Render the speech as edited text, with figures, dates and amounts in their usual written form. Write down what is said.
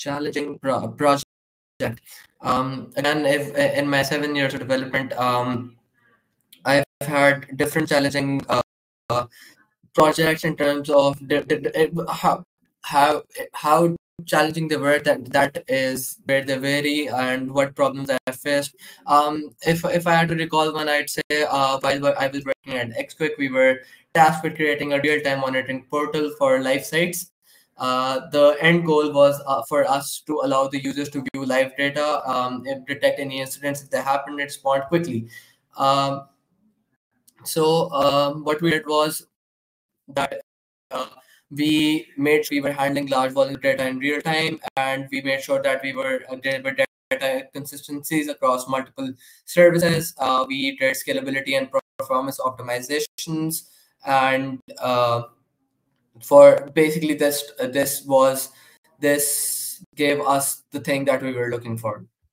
challenging project. Again, if in my 7 years of development, I've had different challenging projects in terms of how challenging they were. That is where they vary and what problems I faced. If I had to recall one, I'd say while I was working at XQuick, we were tasked with creating a real-time monitoring portal for live sites. The end goal was for us to allow the users to view live data, detect any incidents if they happen, and respond quickly. Um, what we did was that we made sure we were handling large volumes of data in real time, and we made sure that there were data consistencies across multiple services. We did scalability and performance optimizations, and for basically this gave us the thing that we were looking for.